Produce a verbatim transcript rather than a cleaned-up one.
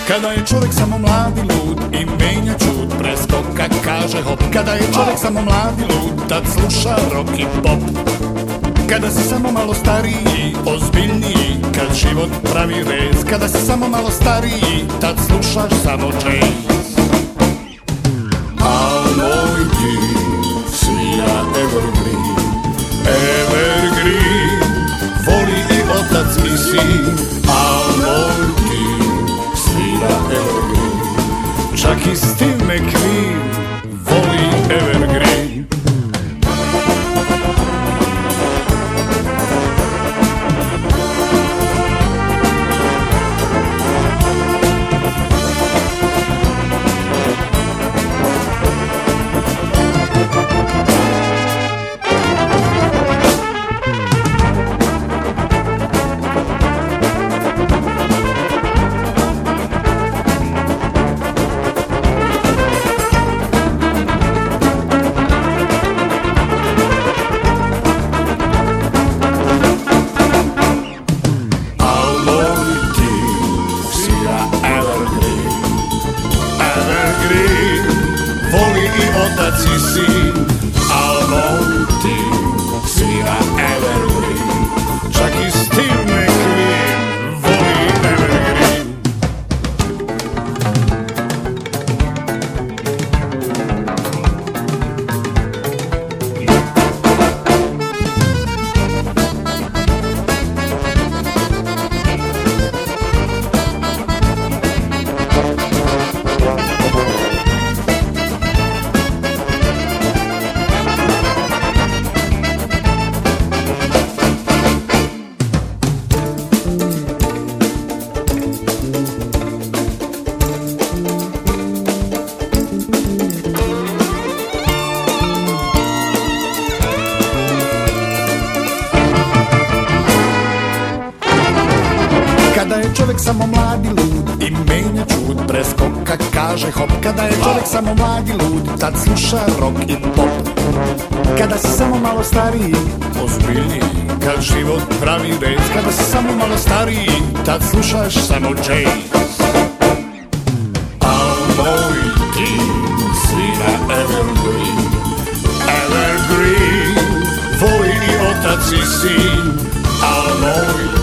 Kada je čovjek samo mladi lud i menja čud, preskoka kaže hop. Kada je čovjek samo mladi lud, tad sluša rock i pop. Kada si samo malo stariji, ozbiljniji, kad život pravi rez. Kada si samo malo stariji, tad slušaš samo jazz. A moj ti svira evergreen, evergreen, voli i otac i sin. A moj ti svira evergreen, čak i Steve McQueen voli evergreen. Voli i otac i sin, al moj ti svira evergreen, čak i Steve McQueen voli evergreen. Kada je čovjek samo mladi lud i menja čud, preskoka kaže hop. Kada je čovjek samo mladi lud, tad sluša rock i pop. Kada si samo malo stariji, ozbiljniji, kad život pravi rez. Kada si samo malo stariji, tad slušaš samo jazz. A moj ti svira evergreen, evergreen, voli i otac i sin. A moj